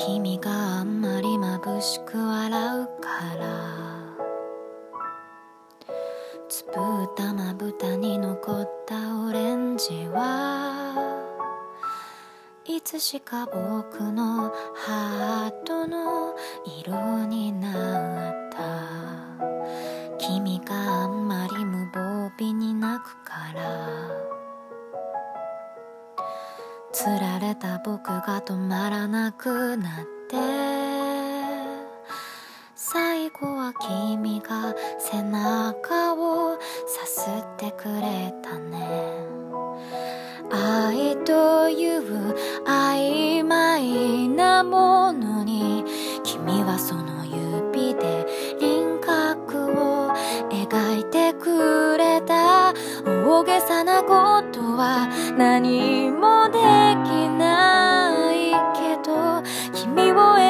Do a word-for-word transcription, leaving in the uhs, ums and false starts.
君があんまり眩しく笑うからつぶったまぶたに残ったオレンジはいつしか僕のハートの色になった君があんまり無防備に泣くからつられた僕が止まらなくなって最後は君が背中をさすってくれたね愛という曖昧なものに君はその指で輪郭を描いてくれた大げさなことは何もできないけど君を